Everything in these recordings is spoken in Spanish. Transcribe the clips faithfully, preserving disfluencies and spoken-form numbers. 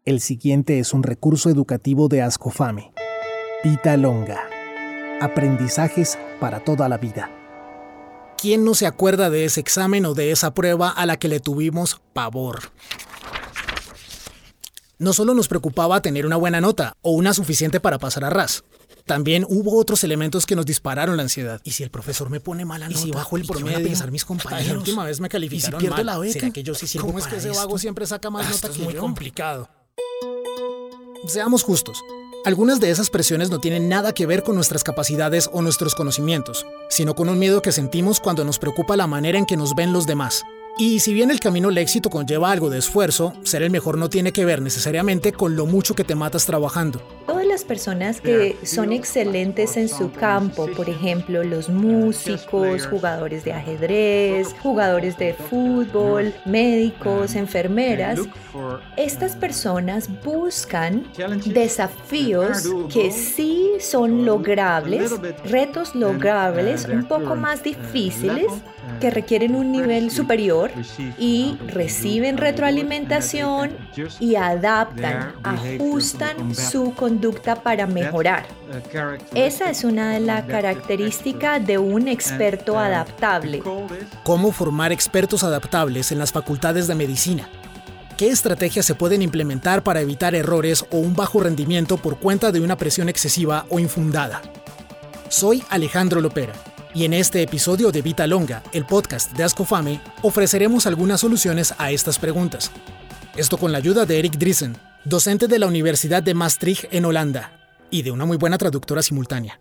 El siguiente es un recurso educativo de Ascofame. Vita Longa. Aprendizajes para toda la vida. ¿Quién no se acuerda de ese examen o de esa prueba a la que le tuvimos pavor? No solo nos preocupaba tener una buena nota o una suficiente para pasar a ras. También hubo otros elementos que nos dispararon la ansiedad. ¿Y si el profesor me pone mala nota? ¿Y si bajo el promedio? ¿Qué van a pensar mis compañeros? La última vez me calificaron mal. ¿Y si pierdo la beca? ¿Será que yo sí sirvo para esto? ¿Cómo es que ese vago siempre saca más nota que yo? Es muy complicado. Seamos justos. Algunas de esas presiones no tienen nada que ver con nuestras capacidades o nuestros conocimientos, sino con un miedo que sentimos cuando nos preocupa la manera en que nos ven los demás. Y si bien el camino al éxito conlleva algo de esfuerzo, ser el mejor no tiene que ver necesariamente con lo mucho que te matas trabajando. Todas las personas que son excelentes en su campo, por ejemplo, los músicos, jugadores de ajedrez, jugadores de fútbol, médicos, enfermeras, estas personas buscan desafíos que sí son logrables, retos logrables, un poco más difíciles, que requieren un nivel superior y reciben retroalimentación y adaptan, ajustan su conducta para mejorar. Esa es una de las características de un experto adaptable. ¿Cómo formar expertos adaptables en las facultades de medicina? ¿Qué estrategias se pueden implementar para evitar errores o un bajo rendimiento por cuenta de una presión excesiva o infundada? Soy Alejandro Lopera. Y en este episodio de Vita Longa, el podcast de Ascofame, ofreceremos algunas soluciones a estas preguntas. Esto con la ayuda de Erik Driessen, docente de la Universidad de Maastricht en Holanda, y de una muy buena traductora simultánea.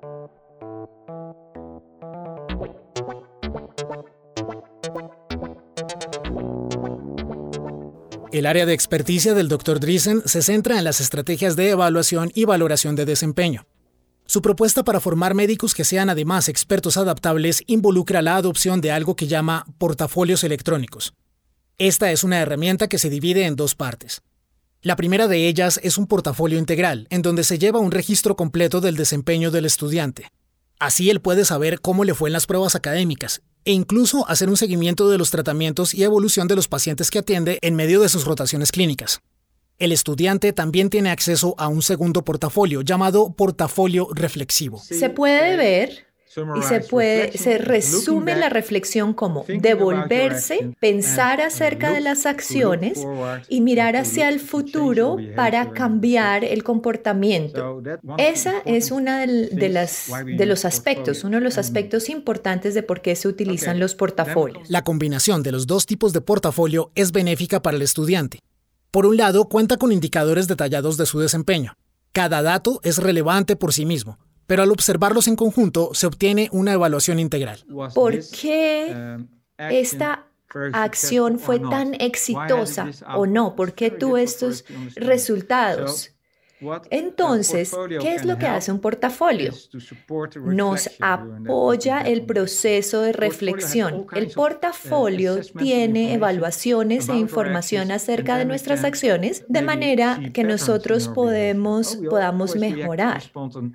El área de experticia del doctor Driessen se centra en las estrategias de evaluación y valoración de desempeño. Su propuesta para formar médicos que sean además expertos adaptables involucra la adopción de algo que llama portafolios electrónicos. Esta es una herramienta que se divide en dos partes. La primera de ellas es un portafolio integral, en donde se lleva un registro completo del desempeño del estudiante. Así él puede saber cómo le fue en las pruebas académicas, e incluso hacer un seguimiento de los tratamientos y evolución de los pacientes que atiende en medio de sus rotaciones clínicas. El estudiante también tiene acceso a un segundo portafolio llamado portafolio reflexivo. Se puede ver y se, puede, se resume la reflexión como devolverse, pensar acerca de las acciones y mirar hacia el futuro para cambiar el comportamiento. Esa es uno de, de, las, de los aspectos, uno de los aspectos importantes de por qué se utilizan los portafolios. La combinación de los dos tipos de portafolio es benéfica para el estudiante. Por un lado, cuenta con indicadores detallados de su desempeño. Cada dato es relevante por sí mismo, pero al observarlos en conjunto se obtiene una evaluación integral. ¿Por qué esta acción fue tan exitosa o no? ¿Por qué tuvo estos resultados? Entonces, ¿qué es lo que hace un portafolio? Nos apoya el proceso de reflexión. El portafolio tiene evaluaciones e información acerca de nuestras acciones, de manera que nosotros podemos, podamos mejorar.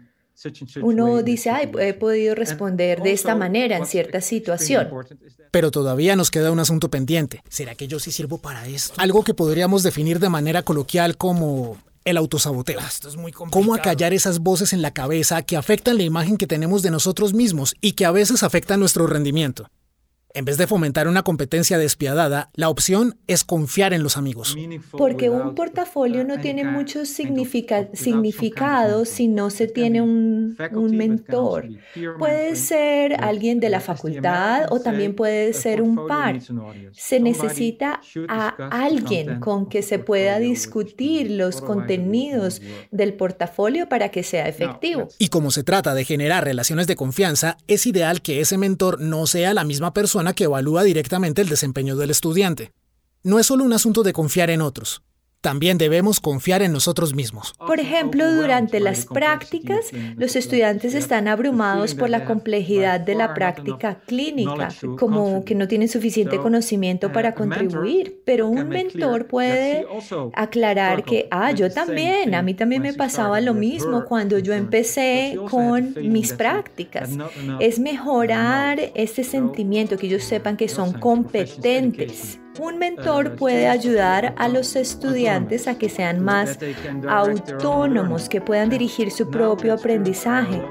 Uno dice, ay, he podido responder de esta manera en cierta situación. Pero todavía nos queda un asunto pendiente. ¿Será que yo sí sirvo para esto? Algo que podríamos definir de manera coloquial como el autosaboteo. Esto es muy complicado. ¿Cómo acallar esas voces en la cabeza que afectan la imagen que tenemos de nosotros mismos y que a veces afectan nuestro rendimiento? En vez de fomentar una competencia despiadada, la opción es confiar en los amigos. Porque un portafolio no tiene mucho significa- significado si no se tiene un, un mentor. Puede ser alguien de la facultad o también puede ser un par. Se necesita a alguien con que se pueda discutir los contenidos del portafolio para que sea efectivo. Y como se trata de generar relaciones de confianza, es ideal que ese mentor no sea la misma persona que evalúa directamente el desempeño del estudiante. No es solo un asunto de confiar en otros. También debemos confiar en nosotros mismos. Por ejemplo, durante las prácticas, los estudiantes están abrumados por la complejidad de la práctica clínica, como que no tienen suficiente conocimiento para contribuir. Pero un mentor puede aclarar que, ah, yo también, a mí también me pasaba lo mismo cuando yo empecé con mis prácticas. Es mejorar ese sentimiento, que ellos sepan que son competentes. Un mentor puede ayudar a los estudiantes a que sean más autónomos, que puedan dirigir su propio aprendizaje.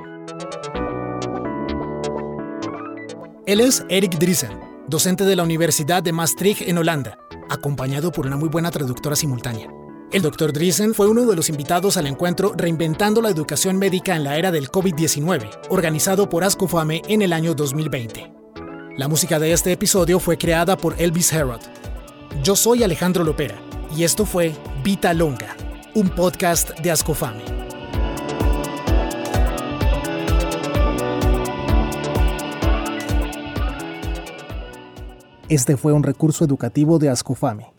Él es Erik Driessen, docente de la Universidad de Maastricht en Holanda, acompañado por una muy buena traductora simultánea. El doctor Driessen fue uno de los invitados al encuentro Reinventando la Educación Médica en la Era del COVID diecinueve, organizado por Ascofame en el año dos mil veinte. La música de este episodio fue creada por Elvis Herod. Yo soy Alejandro Lopera y esto fue Vita Longa, un podcast de Ascofame. Este fue un recurso educativo de Ascofame.